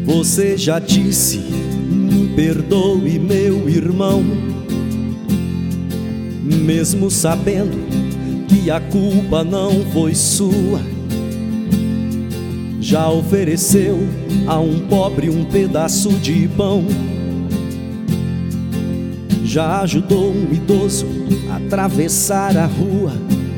Você já disse, me perdoe, meu irmão, mesmo sabendo que a culpa não foi sua. Já ofereceu a um pobre um pedaço de pão, já ajudou um idoso a atravessar a rua.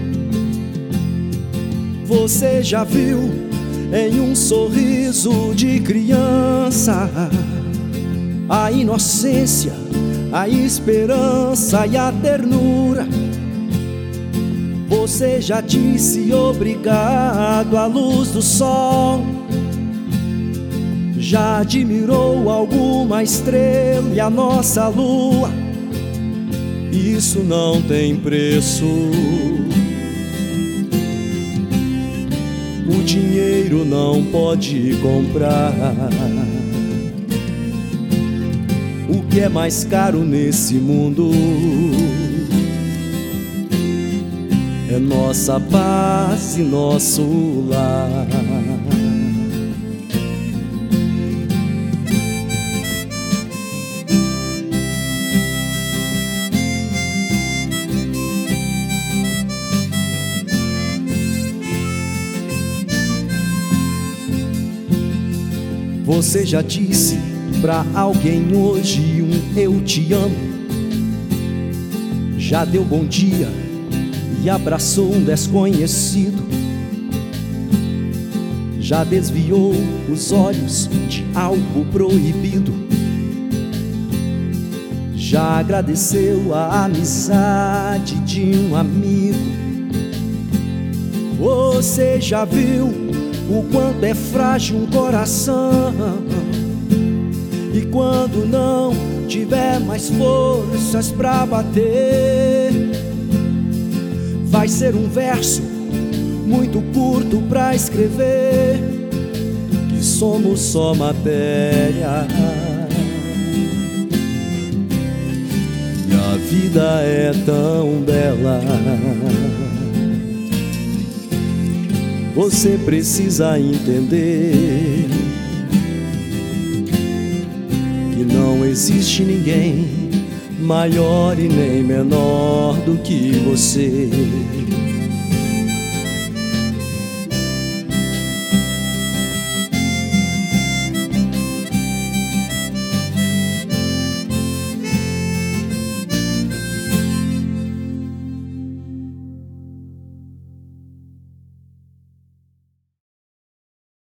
Você já viu em um sorriso de criança a inocência, a esperança e a ternura. Você já disse obrigado à luz do sol, já admirou alguma estrela e a nossa lua. Isso não tem preço, o dinheiro não pode comprar. O que é mais caro nesse mundo é nossa paz e nosso lar. Você já disse pra alguém hoje um eu te amo, já deu bom dia e abraçou um desconhecido, já desviou os olhos de algo proibido, já agradeceu a amizade de um amigo. Você já viu o quanto é frágil um coração, e quando não tiver mais forças pra bater, vai ser um verso muito curto pra escrever que somos só matéria e a vida é tão bela. Você precisa entender que não existe ninguém maior e nem menor do que você.